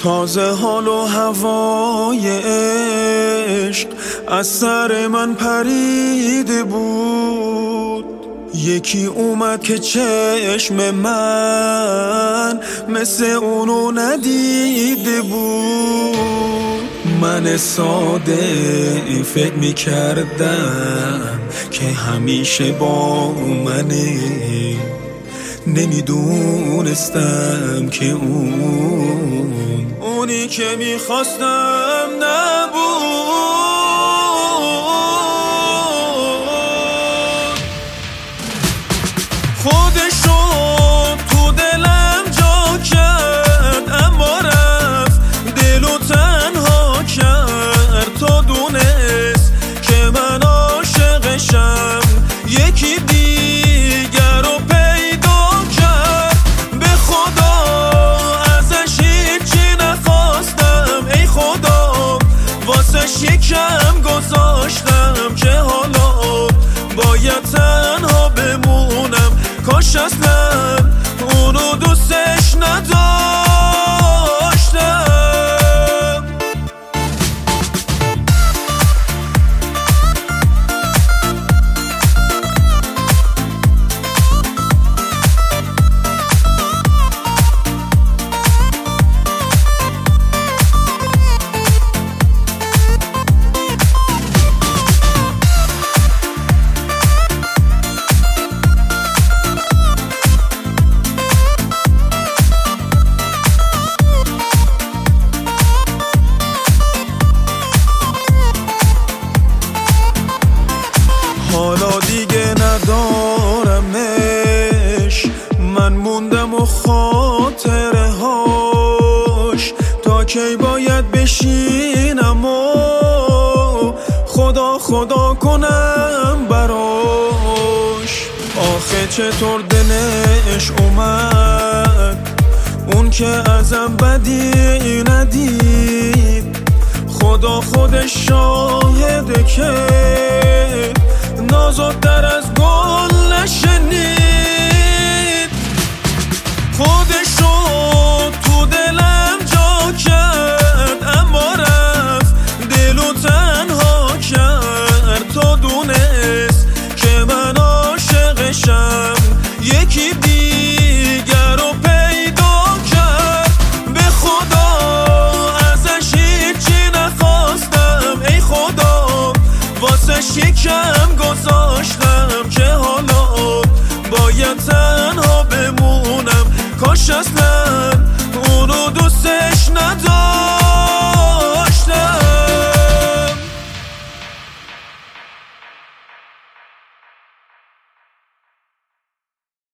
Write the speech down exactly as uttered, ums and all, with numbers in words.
تازه حال و هوای عشق از سر من پریده بود. یکی اومد که چشم من مثل اونو ندیده بود. من ساده فکر میکردم که همیشه با منه، نمیدونستم که اون اونی که میخواستم نبود. خودشو تو دلم جا کرد، اما رفت دلو تنها کرد تا دونست که من عاشقشم. یکی دیگر رو پیدا کرد، به خدا ازش هیچی نخواستم. ای خدا واسش یکم گذاشتم که حالا باید تنها بمونم. کاش اصلا اونو دوستش نداشتم. حالا دیگه ندارمش، من موندم و خاطره هاش. تا کی باید بشینم و خدا خدا کنم براش؟ آخه چطور دلش اومد اون که ازم بدی ندید؟ خدا خودش شاهده که نازدتر از گل نشنید. خودشو تو دلم جا کرد، اما رفت دلو تنها کرد تا دونست که من عاشقشم. یکی دیگر رو پیدا کرد، به خدا ازش هیچی نخواستم. ای خدا واسش یکم گذاشتم که حالا باید تنها بمونم. کاش اصلا